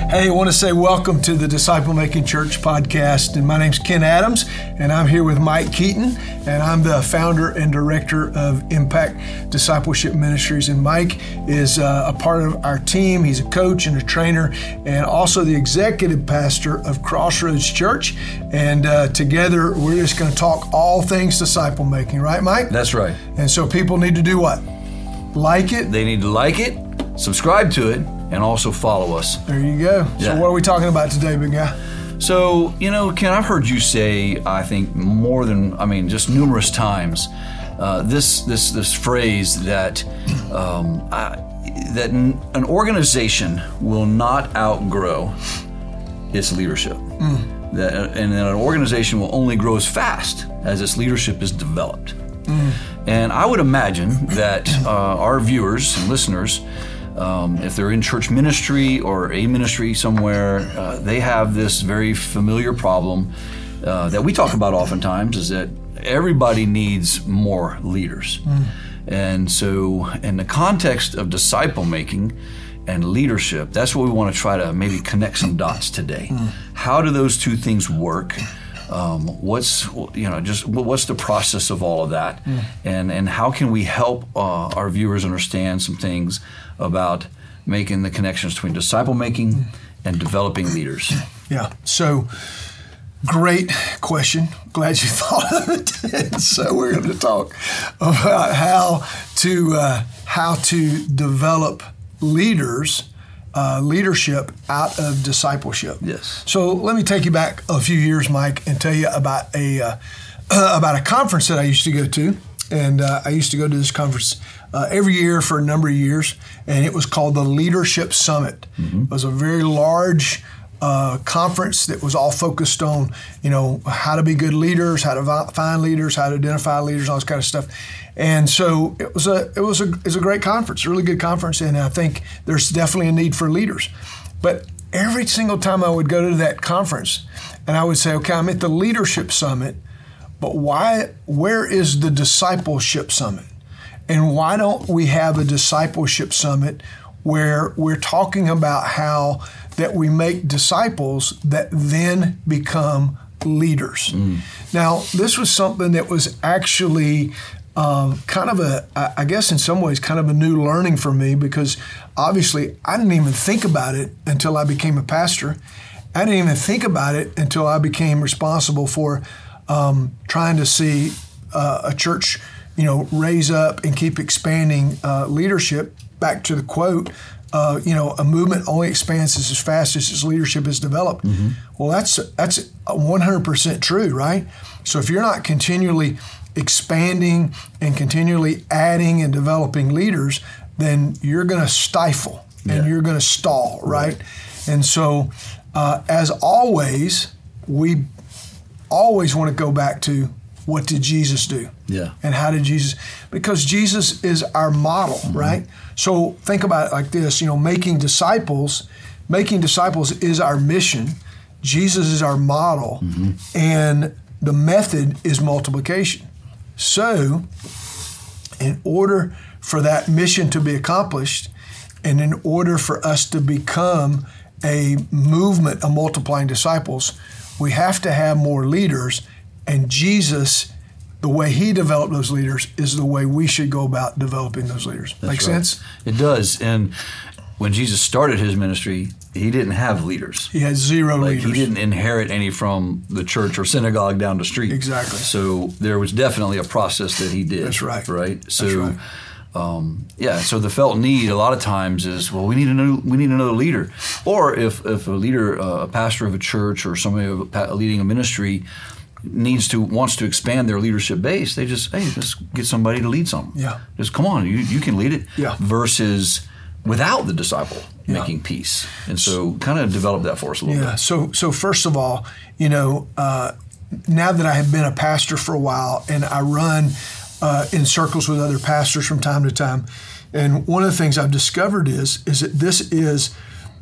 Hey, I want to say welcome to the Disciple Making Church podcast. And my name's Ken Adams, and I'm here with Mike Keaton, and I'm the founder and director of Impact Discipleship Ministries. And Mike is a part of our team. He's a coach and a trainer, and also the executive pastor of Crossroads Church. And together, we're just going to talk all things disciple making, right, Mike? That's right. And so people need to do what? Like it? They need to like it, subscribe to it, and also follow us. There you go. Yeah. So what are we talking about today, big guy? So, Ken, I've heard you say, I think just numerous times, this phrase that that an organization will not outgrow its leadership. And that an organization will only grow as fast as its leadership is developed. And I would imagine that our viewers and listeners, if they're in church ministry or a ministry somewhere, they have this very familiar problem that we talk about oftentimes, is that everybody needs more leaders. And so in the context of disciple making and leadership, that's what we want to try to maybe connect some dots today. How do those two things work? What's the process of all of that, and how can we help our viewers understand some things about making the connections between disciple making and developing leaders? Yeah. So great question. Glad you thought of it. So we're going to talk about how to develop leaders. Leadership out of discipleship. Yes. So let me take you back a few years, Mike, and tell you about a conference that I used to go to. And I used to go to this conference every year for a number of years, and it was called the Leadership Summit. It was a very large conference that was all focused on, how to be good leaders, how to find leaders, how to identify leaders, all this kind of stuff. And so it was a great conference, a really good conference, and I think there's definitely a need for leaders. But every single time I would go to that conference, and I would say, okay, I'm at the Leadership Summit, but where is the Discipleship Summit? And why don't we have a Discipleship Summit where we're talking about how that we make disciples that then become leaders? Now, this was something that was actually I guess in some ways, kind of a new learning for me, because obviously I didn't even think about it until I became a pastor. I didn't even think about it until I became responsible for trying to see a church, raise up and keep expanding leadership. Back to the quote, a movement only expands as fast as its leadership is developed. Well, that's 100% true, right? So if you're not continually expanding and continually adding and developing leaders, then you're going to stifle and you're going to stall, right? And so, as always, we always want to go back to, what did Jesus do? Yeah. And how did Jesus? Because Jesus is our model, right? So think about it like this: making disciples is our mission. Jesus is our model, and the method is multiplication. So, in order for that mission to be accomplished, and in order for us to become a movement of multiplying disciples, we have to have more leaders. And Jesus, the way he developed those leaders, is the way we should go about developing those leaders. Make sense? It does. And when Jesus started his ministry, he didn't have leaders. He had zero leaders. He didn't inherit any from the church or synagogue down the street. Exactly. So there was definitely a process that he did. That's right. Right. So, That's right. So the felt need a lot of times is, well, we need another leader. Or if a leader, a pastor of a church or somebody leading a ministry wants to expand their leadership base, they just get somebody to lead something. Yeah. Just come on, you can lead it. Yeah. Versus without the disciple making peace. And so kind of develop that for us a little bit. So first of all, now that I have been a pastor for a while, and I run in circles with other pastors from time to time, and one of the things I've discovered is that this is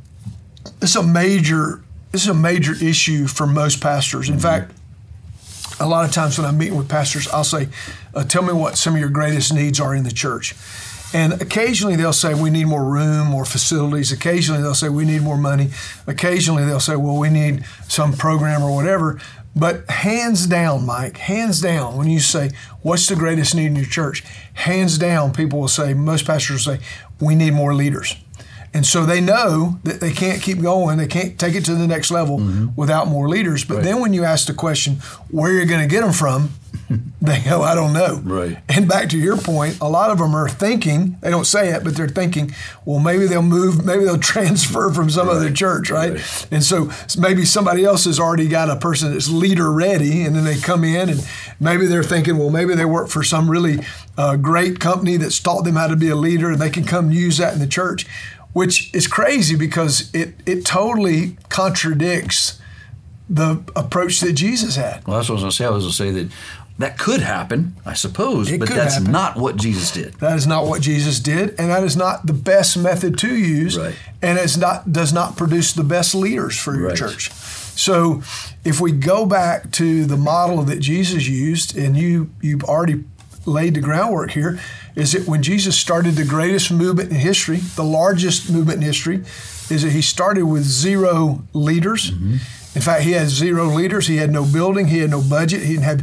a major issue for most pastors. In fact, a lot of times when I'm meeting with pastors, I'll say, tell me what some of your greatest needs are in the church. And occasionally they'll say, we need more room, more facilities. Occasionally they'll say, we need more money. Occasionally they'll say, well, we need some program or whatever. But hands down, Mike, hands down, when you say, what's the greatest need in your church? Hands down, people will say, most pastors will say, we need more leaders. And so they know that they can't keep going. They can't take it to the next level without more leaders. But then when you ask the question, where you're going to get them from, they go, I don't know. Right. And back to your point, a lot of them are thinking, they don't say it, but they're thinking, well, maybe they'll move, maybe they'll transfer from some other church, right? And so maybe somebody else has already got a person that's leader ready, and then they come in and maybe they're thinking, well, maybe they work for some really great company that's taught them how to be a leader, and they can come use that in the church, which is crazy because it totally contradicts the approach that Jesus had. Well, that's what I was going to say. I was going to say that could happen, I suppose, but that's not what Jesus did. That is not what Jesus did, and that is not the best method to use, and does not produce the best leaders for your church. So if we go back to the model that Jesus used, and you've already laid the groundwork here, is that when Jesus started the greatest movement in history, the largest movement in history, is that he started with 0 leaders. In fact, he had 0 leaders. He had no building. He had no budget. He didn't have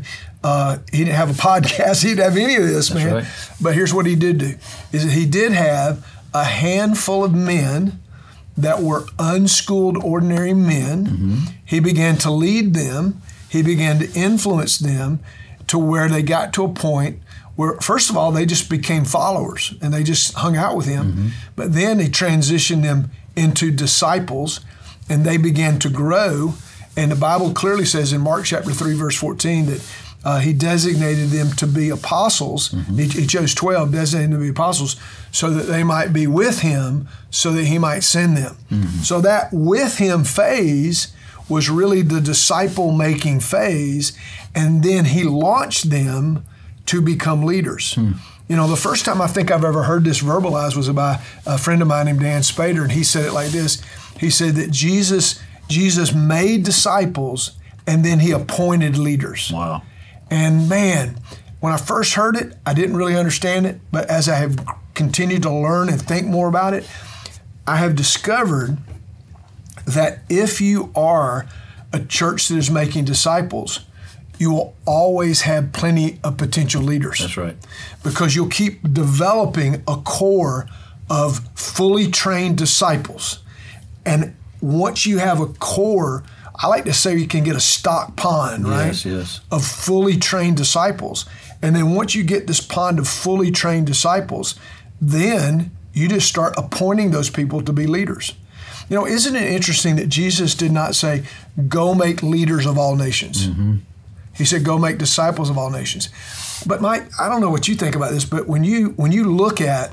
a podcast. He didn't have any of this, man. Right. But here's what he did do, is that he did have a handful of men that were unschooled, ordinary men. He began to lead them. He began to influence them to where they got to a point where, first of all, they just became followers and they just hung out with him. But then he transitioned them into disciples, and they began to grow. And the Bible clearly says in Mark chapter 3, verse 14, that he designated them to be apostles. He chose 12, designated them to be apostles, so that they might be with him, so that he might send them. So that with him phase was really the disciple-making phase, and then he launched them to become leaders. You know, the first time I think I've ever heard this verbalized was by a friend of mine named Dan Spader, and he said it like this. He said that Jesus made disciples, and then he appointed leaders. Wow. And man, when I first heard it, I didn't really understand it, but as I have continued to learn and think more about it, I have discovered that if you are a church that is making disciples, you will always have plenty of potential leaders. That's right. Because you'll keep developing a core of fully trained disciples. And once you have a core, I like to say you can get a stock pond, right? Yes. Of fully trained disciples. And then once you get this pond of fully trained disciples, then you just start appointing those people to be leaders. You know, isn't it interesting that Jesus did not say, go make leaders of all nations? He said, go make disciples of all nations. But Mike, I don't know what you think about this, but when you look at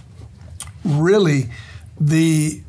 really the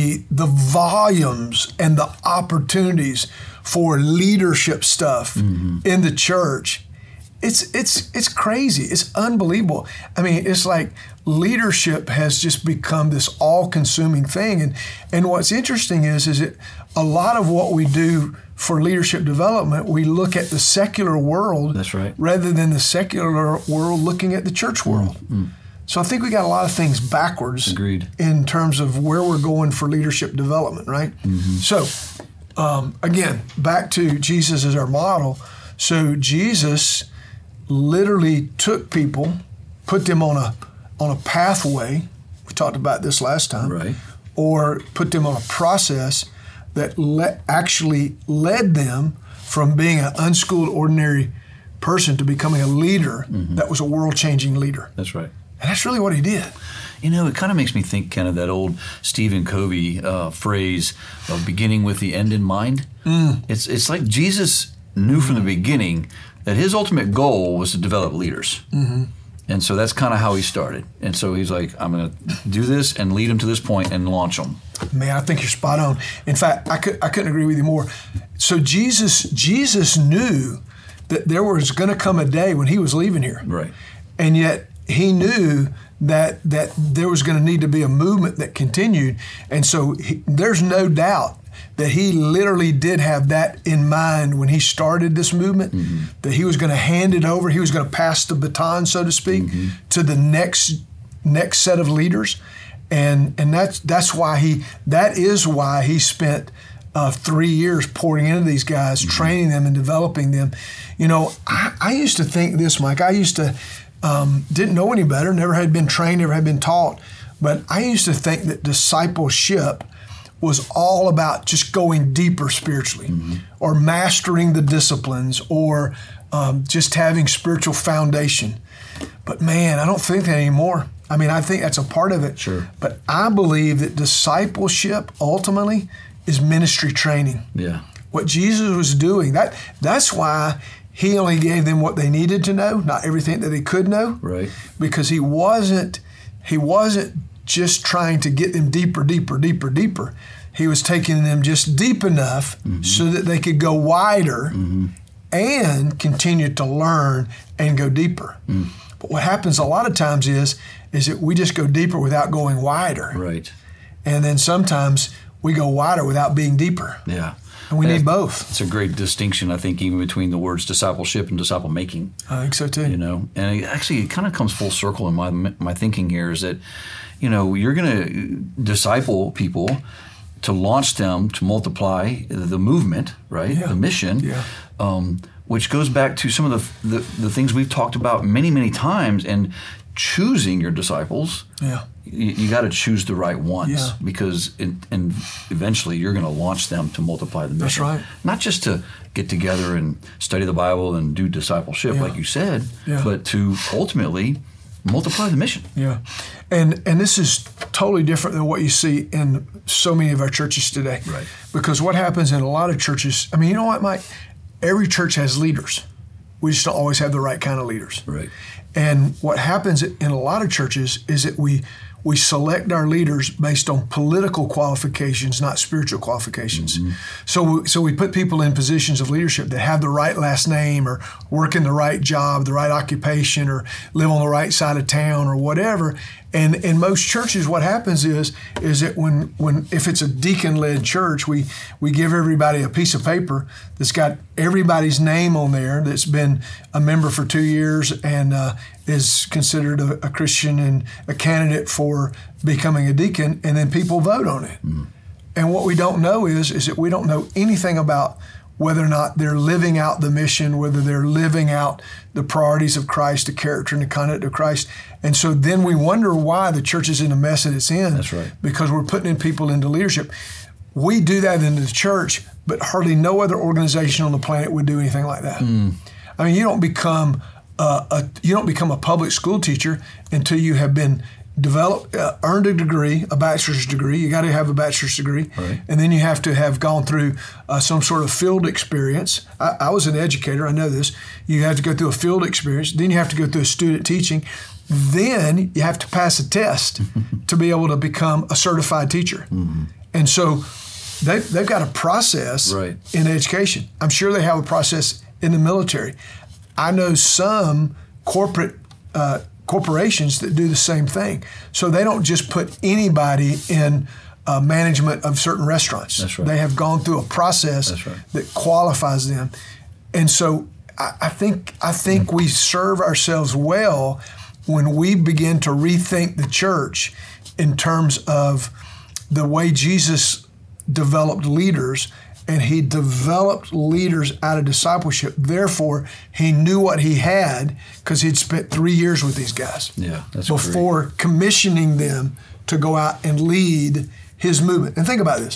volumes and the opportunities for leadership stuff in the church, it's crazy. It's unbelievable. I mean, it's like leadership has just become this all-consuming thing. And what's interesting is that a lot of what we do for leadership development, we look at the secular world. That's right. Rather than the secular world looking at the church world. So I think we got a lot of things backwards. Agreed. In terms of where we're going for leadership development, right? So again, back to Jesus as our model. So Jesus literally took people, put them on a pathway. We talked about this last time. Right. Or put them on a process that actually led them from being an unschooled, ordinary person to becoming a leader that was a world-changing leader. That's right. And that's really what he did. You know, it kind of makes me think kind of that old Stephen Covey phrase of beginning with the end in mind. It's like Jesus knew from the beginning that his ultimate goal was to develop leaders. And so that's kind of how he started. And so he's like, I'm going to do this and lead them to this point and launch them. Man, I think you're spot on. In fact, I couldn't agree with you more. So Jesus knew that there was going to come a day when he was leaving here. Right. And yet he knew that there was going to need to be a movement that continued. And so there's no doubt that he literally did have that in mind when he started this movement, that he was going to hand it over, he was going to pass the baton, so to speak, to the next set of leaders. And that is why he spent 3 years pouring into these guys, training them and developing them. You know, I used to think this, Mike. I used to didn't know any better, never had been trained, never had been taught, but I used to think that discipleship was all about just going deeper spiritually, or mastering the disciplines, or just having spiritual foundation. But man, I don't think that anymore. I mean, I think that's a part of it. Sure. But I believe that discipleship ultimately is ministry training. Yeah. What Jesus was doing, that's why he only gave them what they needed to know, not everything that they could know. Right. Because he wasn't just trying to get them deeper. He was taking them just deep enough so that they could go wider and continue to learn and go deeper. But what happens a lot of times is that we just go deeper without going wider. Right. And then sometimes we go wider without being deeper. Yeah. And we need both. It's a great distinction, I think, even between the words discipleship and disciple making. I think so too. You know, and it kind of comes full circle in my thinking here is that, you know, you're going to disciple people to launch them to multiply the movement, right? Yeah. The mission. Yeah. Which goes back to some of the things we've talked about many times, and choosing your disciples. Yeah. You got to choose the right ones, Yeah. because and eventually you're going to launch them to multiply the mission. That's right. Not just to get together and study the Bible and do discipleship, Yeah. like you said, Yeah. but to ultimately multiply the mission. Yeah. And this is totally different than what you see in so many of our churches today. Right. Because what happens in a lot of churches, I mean, you know what, Mike? Every church has leaders. We just don't always have the right kind of leaders. Right. And what happens in a lot of churches is that we select our leaders based on political qualifications, not spiritual qualifications. So we put people in positions of leadership that have the right last name, or work in the right job, the right occupation, or live on the right side of town, or whatever. And in most churches, what happens is that when if it's a deacon-led church, we give everybody a piece of paper that's got everybody's name on there that's been a member for 2 years and is considered a Christian and a candidate for becoming a deacon, and then people vote on it. And what we don't know is that we don't know anything about whether or not they're living out the mission, whether they're living out the priorities of Christ, the character and the conduct of Christ. And so then we wonder why the church is in the mess that it's in. That's right. Because we're putting in people into leadership. We do that in the church, but hardly no other organization on the planet would do anything like that. I mean, you don't become a public school teacher until you have been earned a degree, a bachelor's degree. You got to have a bachelor's degree, right. And then you have to have gone through some sort of field experience. I was an educator, I know this. You have to go through a field experience. Then you have to go through a student teaching. Then you have to pass a test to be able to become a certified teacher. And so they've got a process right. in education. I'm sure they have a process in the military. I know some corporations that do the same thing. So they don't just put anybody in management of certain restaurants. That's right. They have gone through a process That's right. that qualifies them. And so I think we serve ourselves well when we begin to rethink the church in terms of the way Jesus developed leaders. And he developed leaders out of discipleship. Therefore, he knew what he had because he'd spent 3 years with these guys. Yeah, that's before great. Commissioning them to go out and lead his movement. And think about this.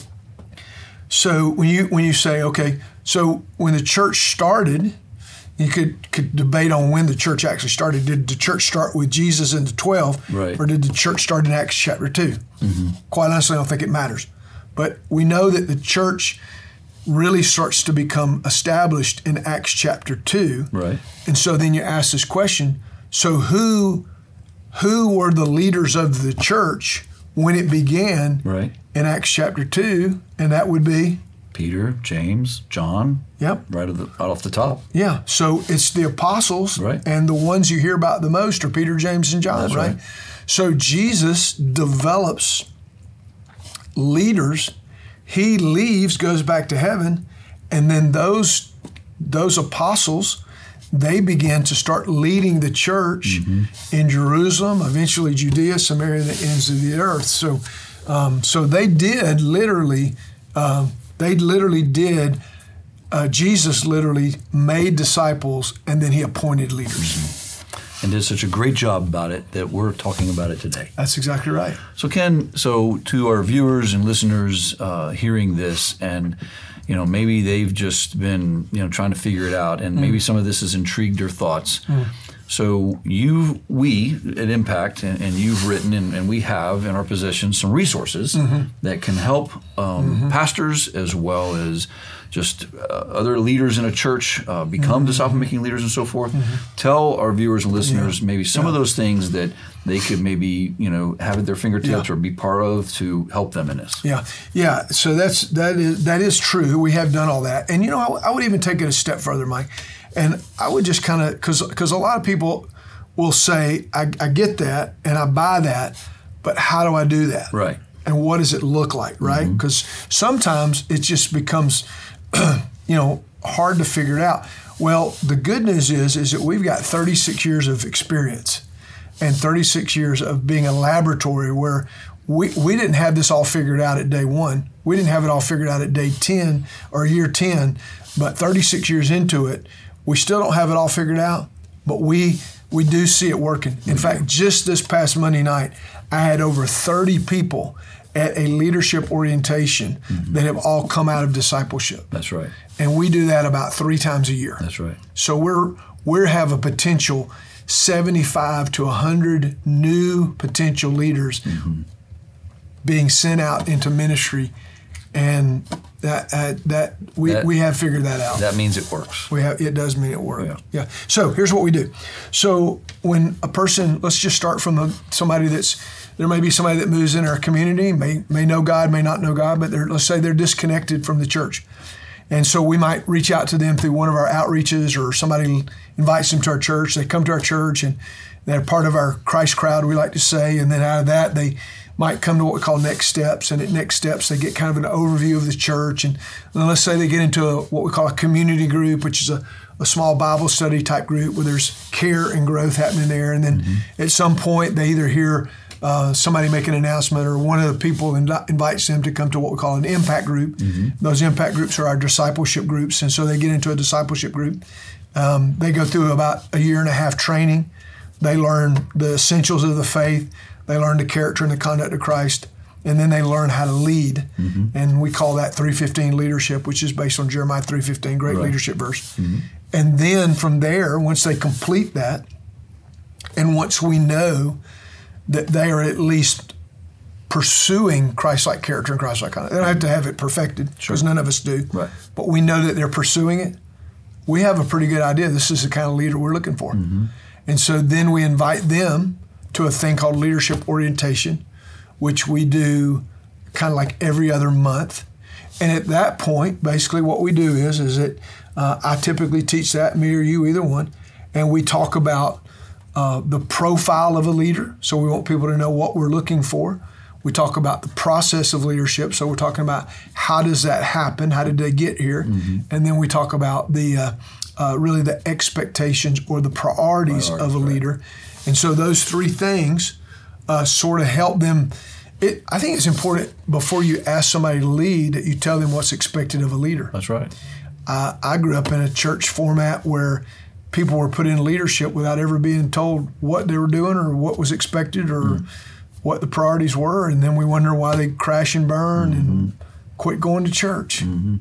So when you say, okay, so when the church started, you could debate on when the church actually started. Did the church start with Jesus and the 12, right. or did the church start in Acts chapter 2? Quite honestly, I don't think it matters. But we know that the church really starts to become established in Acts chapter 2. Right. And so then you ask this question, so who were the leaders of the church when it began right. in Acts chapter 2? And that would be? Peter, James, John. Yep. Right off the top. Yeah. So it's the apostles, right. And the ones you hear about the most are Peter, James, and John, That's right? So Jesus develops leaders. he leaves, goes back to heaven, and then those apostles, they began to start leading the church in Jerusalem, eventually Judea, Samaria, and the ends of the earth. So they did literally, Jesus literally made disciples, and then he appointed leaders. And did such a great job about it that we're talking about it today. That's exactly right. So Ken, to our viewers and listeners hearing this, and maybe they've just been trying to figure it out, and maybe some of this has intrigued their thoughts. So we at Impact, and you've written, and we have in our possession some resources that can help pastors as well as just other leaders in a church become disciple-making leaders and so forth. Tell our viewers and listeners maybe some of those things that they could maybe have at their fingertips or be part of to help them in this. Yeah. So that is true. We have done all that, and I would even take it a step further, Mike. And I would just kind of, because a lot of people will say, I get that and I buy that, but how do I do that? Right. And what does it look like, right? Because sometimes it just becomes, hard to figure it out. Well, the good news is that we've got 36 years of experience and 36 years of being a laboratory where we didn't have this all figured out at day one. We didn't have it all figured out at day 10 or year 10, but 36 years into it, we still don't have it all figured out, but we do see it working. In fact, just this past Monday night, I had over 30 people at a leadership orientation that have all come out of discipleship. That's right. And we do that about 3 times a year. That's right. So we have a potential 75 to 100 new potential leaders being sent out into ministry, and we have figured that out. That means it works. It does mean it works. Yeah. So here's what we do. So when a person, let's just start from there may be somebody that moves in our community, may know God, may not know God, but let's say they're disconnected from the church. And so we might reach out to them through one of our outreaches, or somebody invites them to our church. They come to our church and they're part of our Christ crowd, we like to say. And then out of that, they might come to what we call Next Steps. And at Next Steps, they get kind of an overview of the church. And then let's say they get into what we call a community group, which is a small Bible study type group where there's care and growth happening there. And then at some point, they either hear somebody make an announcement, or one of the people invites them to come to what we call an impact group. Those impact groups are our discipleship groups, and so they get into a discipleship group. They go through about a year and a half training. They learn the essentials of the faith. They learn the character and the conduct of Christ, and then they learn how to lead. And we call that 3:15 leadership, which is based on Jeremiah 3:15, great leadership verse. And then from there, once they complete that, and once we know that they are at least pursuing Christ-like character and Christ-like conduct. They don't have to have it perfected, because none of us do. Right. But we know that they're pursuing it. We have a pretty good idea this is the kind of leader we're looking for. And so then we invite them to a thing called leadership orientation, which we do kind of like every other month. And at that point, basically what we do is that I typically teach that, me or you, either one, and we talk about the profile of a leader. So we want people to know what we're looking for. We talk about the process of leadership. So we're talking about how does that happen? How did they get here? And then we talk about the really the expectations or the priorities of a leader. And so those 3 things sort of help them. I think it's important before you ask somebody to lead that you tell them what's expected of a leader. That's right. I grew up in a church format where people were put in leadership without ever being told what they were doing or what was expected or what the priorities were, and then we wonder why they crash and burn and quit going to church.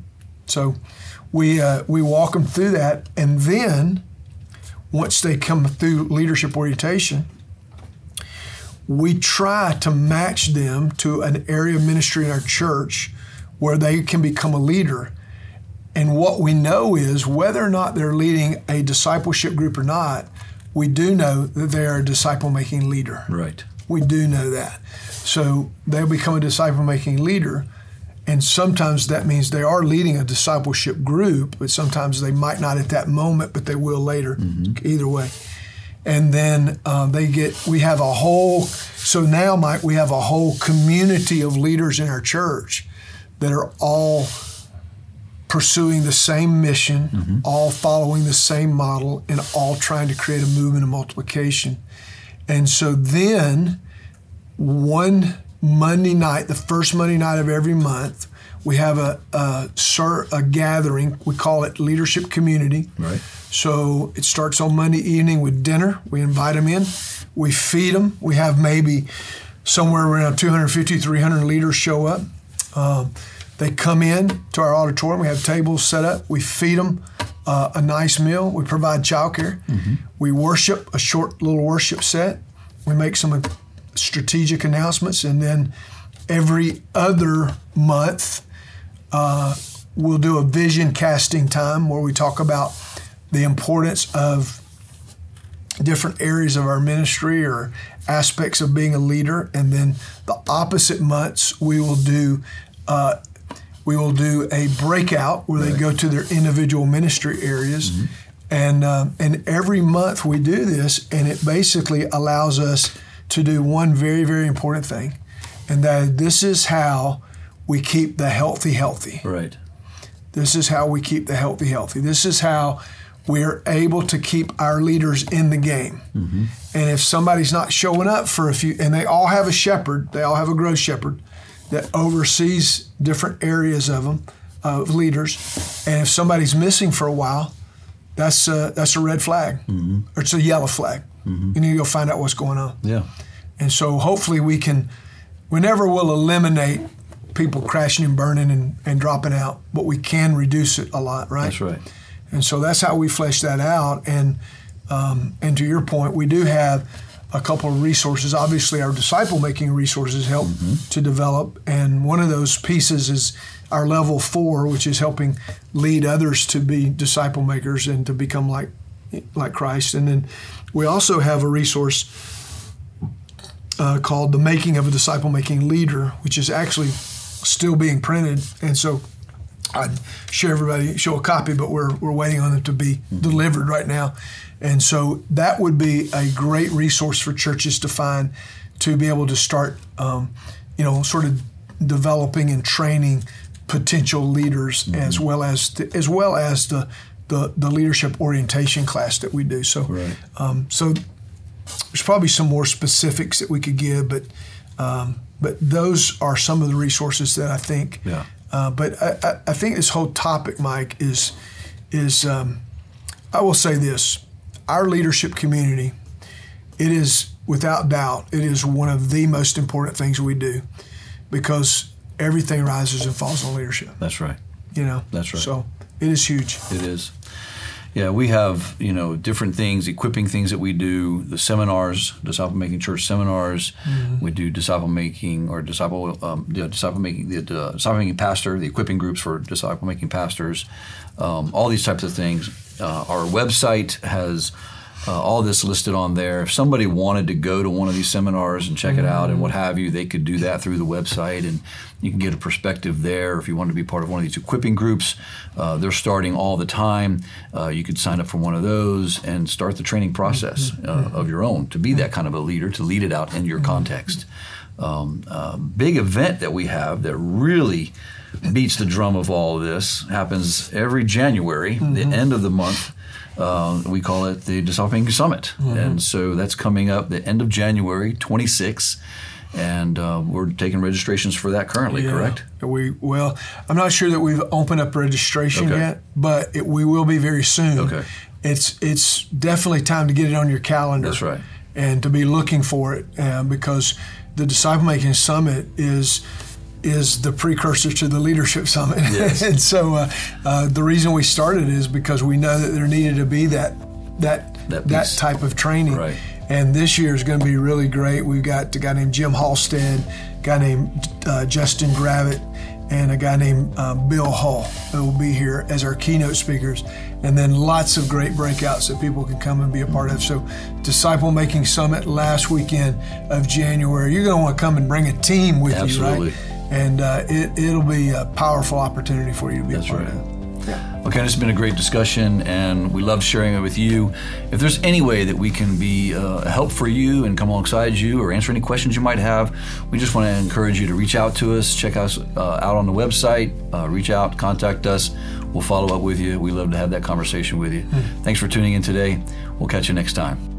So we walk them through that, and then once they come through leadership orientation, we try to match them to an area of ministry in our church where they can become a leader. And what we know is whether or not they're leading a discipleship group or not, we do know that they are a disciple-making leader. Right. We do know that. So they'll become a disciple-making leader, and sometimes that means they are leading a discipleship group, but sometimes they might not at that moment, but they will later, either way. And then so now, Mike, we have a whole community of leaders in our church that are all pursuing the same mission, all following the same model, and all trying to create a movement of multiplication. And so then one Monday night, the first Monday night of every month, we have a gathering. We call it Leadership Community. Right. So it starts on Monday evening with dinner. We invite them in. We feed them. We have maybe somewhere around 250, 300 leaders show up. They come in to our auditorium. We have tables set up. We feed them a nice meal. We provide childcare. We worship, a short little worship set. We make some strategic announcements. And then every other month, we'll do a vision casting time where we talk about the importance of different areas of our ministry or aspects of being a leader. And then the opposite months, we will do a breakout where they go to their individual ministry areas. And every month we do this, and it basically allows us to do one very, very important thing, and that this is how we keep the healthy healthy. Right. This is how we keep the healthy healthy. This is how we're able to keep our leaders in the game. And if somebody's not showing up for a few, and they all have a shepherd, they all have a growth shepherd that oversees different areas of them, of leaders. And if somebody's missing for a while, that's a red flag, or it's a yellow flag. You need to go find out what's going on. Yeah. And so hopefully we never will eliminate people crashing and burning and dropping out, but we can reduce it a lot, right? That's right. And so that's how we flesh that out. And to your point, we do have a couple of resources. Obviously, our disciple-making resources help to develop, and one of those pieces is our level 4, which is helping lead others to be disciple makers and to become like Christ. And then we also have a resource called The Making of a Disciple-Making Leader, which is actually still being printed. And so I'd show a copy, but we're waiting on it to be delivered right now. And so that would be a great resource for churches to find, to be able to start, sort of developing and training potential leaders, as well as the leadership orientation class that we do. So, so there's probably some more specifics that we could give, but those are some of the resources that I think. Yeah. But I think this whole topic, Mike, is I will say this: our leadership community, it is without doubt, it is one of the most important things we do, because everything rises and falls on leadership. That's right. That's right. So it is huge. It is. Yeah, we have, different things, equipping things that we do, the seminars, disciple-making church seminars. We do disciple-making disciple-making pastor, the equipping groups for disciple-making pastors, all these types of things. Our website has all this listed on there. If somebody wanted to go to one of these seminars and check it out and what have you, they could do that through the website, and you can get a perspective there. If you want to be part of one of these equipping groups, they're starting all the time. You could sign up for one of those and start the training process of your own to be that kind of a leader, to lead it out in your context. Big event that we have that really beats the drum of all of this happens every January, the end of the month. We call it the Disciple-Making Summit. And so that's coming up the end of January 26th. And we're taking registrations for that currently, correct? Well, I'm not sure that we've opened up registration yet, but we will be very soon. Okay. It's definitely time to get it on your calendar. That's right. And to be looking for it, because the Disciple-Making Summit is the precursor to the Leadership Summit. Yes. And so the reason we started is because we know that there needed to be that type of training. Right. And this year is going to be really great. We've got a guy named Jim Halstead, a guy named Justin Gravitt, and a guy named Bill Hull who will be here as our keynote speakers. And then lots of great breakouts that people can come and be a part of. So Disciple-Making Summit last weekend of January. You're going to want to come and bring a team with you, right? And it'll be a powerful opportunity for you to be a part of. Yeah. Okay, this has been a great discussion, and we love sharing it with you. If there's any way that we can be a help for you and come alongside you or answer any questions you might have, we just want to encourage you to reach out to us, check us out on the website, reach out, contact us. We'll follow up with you. We love to have that conversation with you. Thanks for tuning in today. We'll catch you next time.